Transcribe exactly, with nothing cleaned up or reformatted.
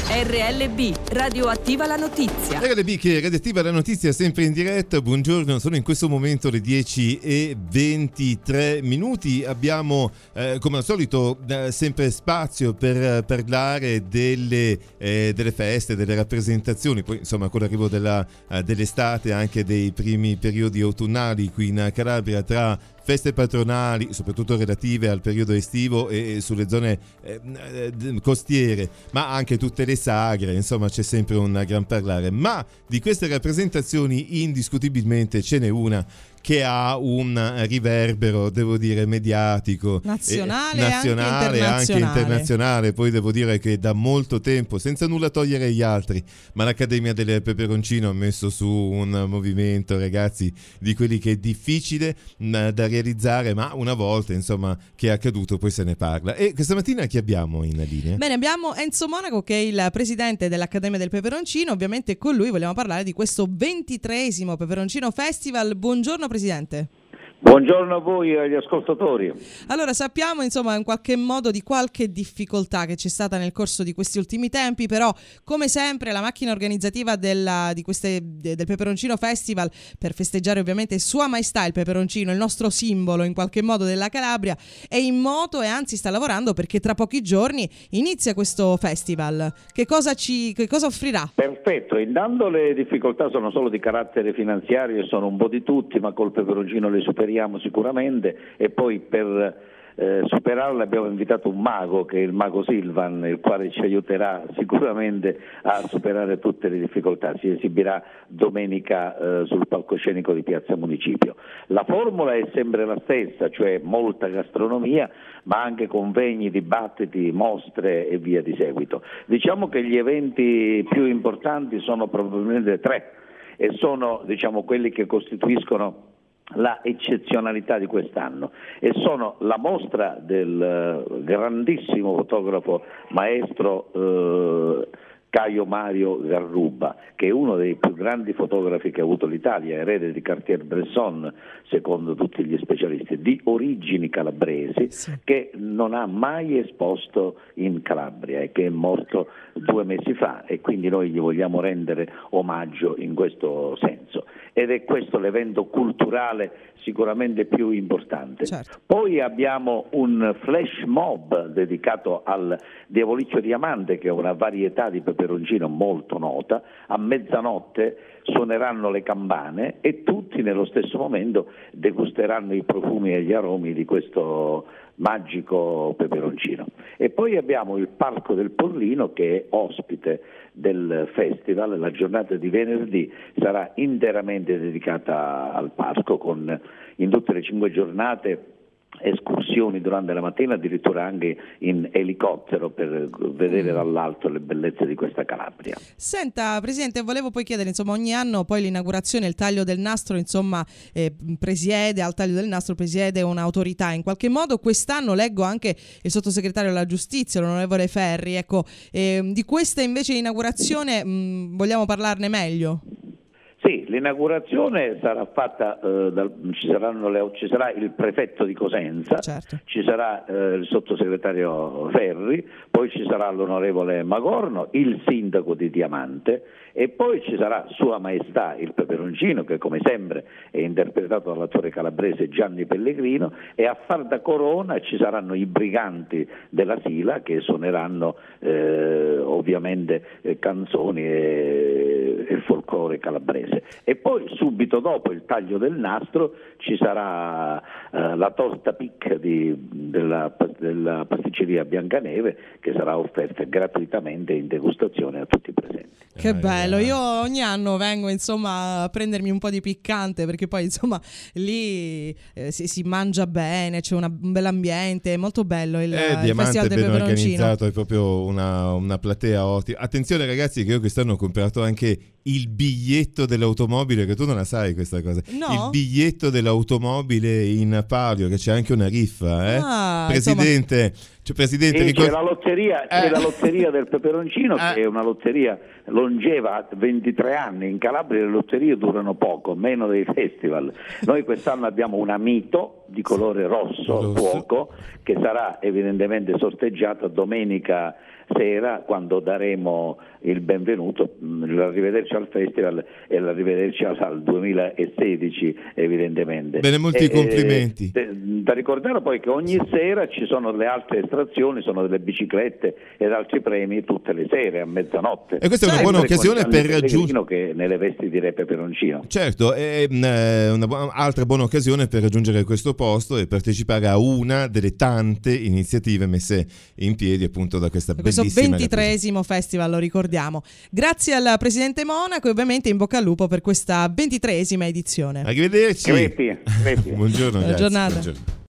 R L B, Radioattiva la notizia. R L B che Radioattiva la notizia sempre in diretta. Buongiorno, sono in questo momento le dieci e ventitré minuti. Abbiamo eh, come al solito eh, sempre spazio per eh, parlare delle, eh, delle feste, delle rappresentazioni. Poi insomma con l'arrivo della, eh, dell'estate, anche dei primi periodi autunnali qui in Calabria, tra feste patronali, soprattutto relative al periodo estivo e sulle zone eh, costiere, ma anche tutte le sagre, insomma c'è sempre un gran parlare. Ma di queste rappresentazioni indiscutibilmente ce n'è una che ha un riverbero, devo dire, mediatico, nazionale, e, nazionale anche, internazionale. anche internazionale. Poi devo dire che da molto tempo, senza nulla togliere agli altri, ma l'Accademia del Peperoncino ha messo su un movimento, ragazzi, di quelli che è difficile mh, da realizzare, ma una volta insomma che è accaduto poi se ne parla. E questa mattina chi abbiamo in linea? Bene, abbiamo Enzo Monaco che è il presidente dell'Accademia del Peperoncino. Ovviamente con lui vogliamo parlare di questo ventitreesimo Peperoncino Festival. Buongiorno Presidente. Buongiorno a voi e agli ascoltatori. Allora, sappiamo insomma in qualche modo di qualche difficoltà che c'è stata nel corso di questi ultimi tempi, però come sempre la macchina organizzativa della, di queste, de, del Peperoncino Festival, per festeggiare ovviamente Sua Maestà il Peperoncino, il nostro simbolo in qualche modo della Calabria, è in moto e anzi sta lavorando perché tra pochi giorni inizia questo festival. Che cosa ci che cosa offrirà? Perfetto, intanto le difficoltà sono solo di carattere finanziario e sono un po' di tutti, ma col Peperoncino le superiamo sicuramente. E poi per eh, superarle abbiamo invitato un mago, che è il mago Silvan, il quale ci aiuterà sicuramente a superare tutte le difficoltà. Si esibirà domenica eh, sul palcoscenico di Piazza Municipio. La formula è sempre la stessa, cioè molta gastronomia, ma anche convegni, dibattiti, mostre e via di seguito. Diciamo che gli eventi più importanti sono probabilmente tre e sono, diciamo, quelli che costituiscono la eccezionalità di quest'anno, e sono la mostra del grandissimo fotografo maestro eh, Caio Mario Garruba, che è uno dei più grandi fotografi che ha avuto l'Italia, erede di Cartier-Bresson secondo tutti gli specialisti, di origini calabresi, sì, che non ha mai esposto in Calabria e che è morto due mesi fa, e quindi noi gli vogliamo rendere omaggio in questo senso, ed è questo l'evento culturale sicuramente più importante. Certo. Poi abbiamo un flash mob dedicato al Diavoliccio Diamante, che è una varietà di peperoncino molto nota. A mezzanotte suoneranno le campane e tutti nello stesso momento degusteranno i profumi e gli aromi di questo magico peperoncino. E poi abbiamo il Parco del Pollino, che è ospite del festival. La giornata di venerdì sarà interamente dedicata al parco, con in tutte le cinque giornate escursioni durante la mattina, addirittura anche in elicottero, per vedere dall'alto le bellezze di questa Calabria. Senta Presidente, volevo poi chiedere, insomma, ogni anno poi l'inaugurazione, il taglio del nastro, insomma, eh, presiede, al taglio del nastro presiede un'autorità in qualche modo. Quest'anno leggo anche il sottosegretario alla giustizia, l'onorevole Ferri, ecco, eh, di questa invece inaugurazione mh, vogliamo parlarne meglio? Sì, l'inaugurazione sarà fatta, eh, dal, ci, saranno le, ci sarà il prefetto di Cosenza, certo, ci sarà eh, il sottosegretario Ferri, poi ci sarà l'onorevole Magorno, il sindaco di Diamante, e poi ci sarà Sua Maestà il Peperoncino, che come sempre è interpretato dall'attore calabrese Gianni Pellegrino, e a far da corona ci saranno i Briganti della Sila, che suoneranno eh, ovviamente eh, canzoni e, e folklore calabrese. E poi subito dopo il taglio del nastro ci sarà eh, la torta pic di, della, della pasticceria Biancaneve, che sarà offerta gratuitamente in degustazione a tutti i presenti. Che bello, io ogni anno vengo insomma a prendermi un po' di piccante, perché poi insomma lì eh, si, si mangia bene, c'è una, un bell'ambiente, è molto bello il, eh, il Festival del ben Peperoncino. Organizzato, è proprio una, una platea ottima. Attenzione ragazzi, che io quest'anno ho comprato anche il biglietto dell'automobile, che tu non la sai questa cosa. No? Il biglietto dell'automobile in palio, che c'è anche una riffa, eh? Ah, Presidente, cioè, Presidente e ricordo... c'è la lotteria, c'è eh. la lotteria del Peperoncino, eh. che è una lotteria longeva, ventitré anni. In Calabria le lotterie durano poco, meno dei festival. Noi quest'anno abbiamo un Amito di colore rosso, rosso. fuoco, che sarà evidentemente sorteggiata domenica sera, quando daremo il benvenuto, l'arrivederci al festival e l'arrivederci al duemilasedici evidentemente. Bene, molti e, complimenti. Eh, da ricordare poi che ogni sera ci sono le altre estrazioni, sono delle biciclette ed altri premi tutte le sere a mezzanotte. E questa è una buona occasione per raggiungere, che nelle vesti di Re Peperoncino. Certo, è una buona, altra buona occasione per raggiungere questo posto e partecipare a una delle tante iniziative messe in piedi appunto da questa questo bellissima ventitreesimo festival, lo ricordiamo. Grazie al presidente Monaco e ovviamente in bocca al lupo per questa ventitreesima edizione. Arrivederci. Crepi, crepi. Buongiorno, Buona grazie. giornata. Buongiorno.